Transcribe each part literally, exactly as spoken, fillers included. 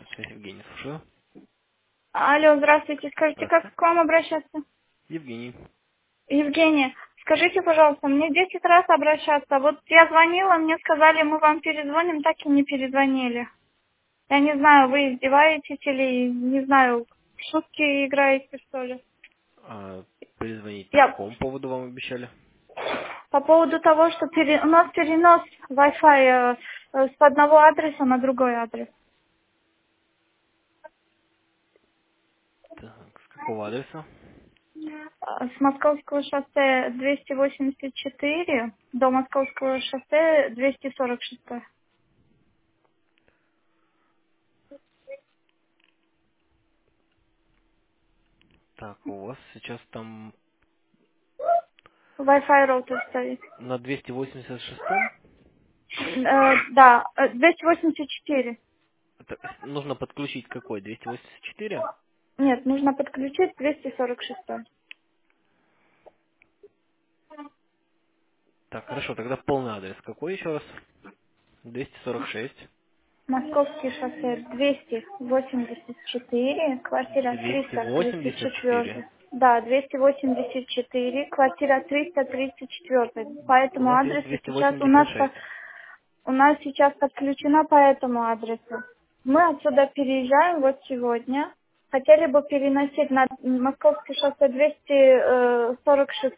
Связь Евгений, слушаю. Алло, здравствуйте. Скажите, как Здравствуйте. к вам обращаться? Евгений. Евгения, скажите, пожалуйста, мне десять раз обращаться. Вот я звонила, мне сказали, мы вам перезвоним, так и не перезвонили. Я не знаю, вы издеваетесь или, не знаю, в шутки играете, что ли. А перезвонить по Я какому поводу вам обещали? по поводу того, что пере- у нас перенос Wi-Fi э, э, с одного адреса на другой адрес. Так, с какого адреса? Э, С Московского шоссе двести восемьдесят четыре до Московского шоссе двести сорок шесть. Так, у вас сейчас там Wi-Fi роутер стоит. на двести восемьдесят шестом Э, да, э, двести восемьдесят четыре. это нужно подключить какой? двести восемьдесят четыре? Нет, нужно подключить двести сорок шесть. Так, хорошо, тогда полный адрес. Какой еще раз? двести сорок шесть. Московский шоссе двести восемьдесят четыре, квартира двести триста тридцать восемьдесят четыре. четыре. Да, двести восемьдесят четыре, квартира триста тридцать четыре. По У этому нас есть адресу двести сейчас у восемьдесят нас по- шесть. у нас сейчас подключена по этому адресу. Мы отсюда переезжаем вот сегодня. Хотели бы переносить на Московский шоссе двести сорок шесть.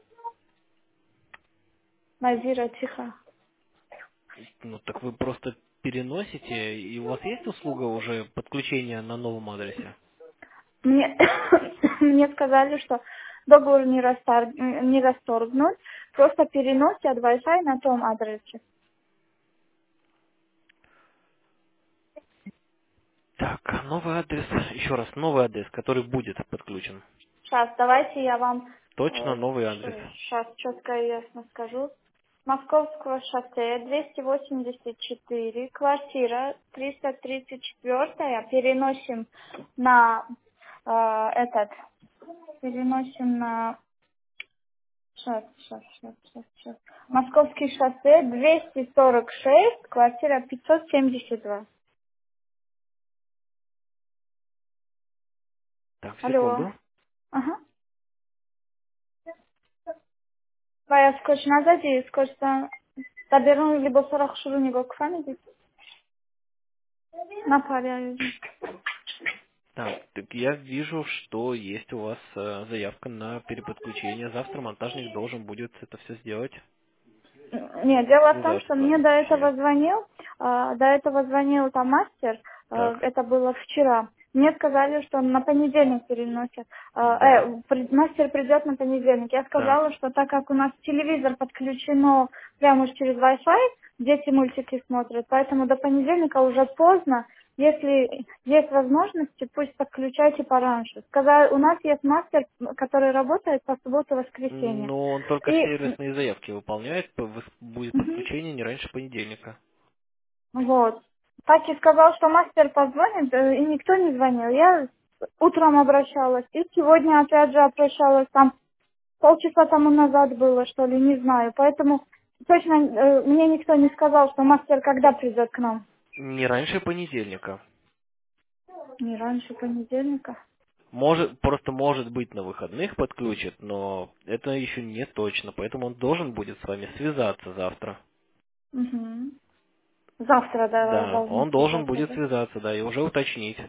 Назира, тихо. Ну так вы просто переносите, и у вас есть услуга уже подключения на новом адресе? Мне, мне сказали, что договор не, растор- не расторгнут, просто переносят Wi-Fi на том адресе. Так, новый адрес, еще раз, новый адрес, который будет подключен. Сейчас, давайте я вам Точно новый адрес. сейчас четко и ясно скажу. Московского шоссе двести восемьдесят четыре, квартира триста тридцать четыре, переносим на э, этот, переносим на Сейчас, сейчас, сейчас, сейчас, сейчас. Московский шоссе двести сорок шесть, квартира пятьсот семьдесят два. Так, Алло. секунду. Ага. Baya skoczna zadzie, skoczna. Zabierą либо сорок шуру него к фамилии. На паре. Так, так я вижу, что есть у вас э, заявка на переподключение. Завтра монтажник должен будет это все сделать. Нет, дело в том, Связаться что с мне вами, до точнее. этого звонил, а, до этого звонил там мастер, а, Так, это было вчера. Мне сказали, что на понедельник переносят. А, да, э, при- мастер придет на понедельник. Я так. сказала, что так как у нас телевизор подключено прямо уж через Wi-Fi, дети мультики смотрят, поэтому до понедельника уже поздно. Если есть возможности, пусть подключайте пораньше. Сказали, у нас есть мастер, который работает по субботу и воскресенье. Но он только И сервисные заявки выполняет. п- вы- Будет мгм. подключение не раньше понедельника. Вот. Таки сказал, что мастер позвонит, э, и никто не звонил. Я утром обращалась, и сегодня опять же обращалась, там полчаса тому назад было, что ли, не знаю. Поэтому точно э, мне никто не сказал, что мастер когда придет к нам. Не раньше понедельника. Не раньше понедельника. Может, просто может быть на выходных подключит, но это еще не точно, поэтому он должен будет с вами связаться завтра. Мгм. Завтра да, Да, должны он должен связаться, будет да? связаться, да, и уже уточнить.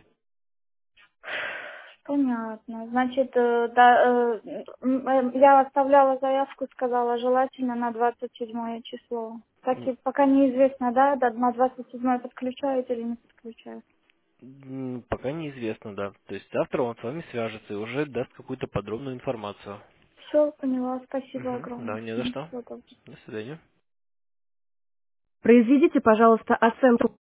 Понятно. Значит, э, да, э, м, э, я оставляла заявку, сказала, желательно на двадцать седьмое число. Так М, и пока неизвестно, да, да, на двадцать седьмое подключают или не подключают. м, Пока неизвестно, да. То есть завтра он с вами свяжется и уже даст какую-то подробную информацию. Все, поняла. Спасибо Мгм, огромное. да, не за М, что. всего доброго. До свидания. Произведите, пожалуйста, оценку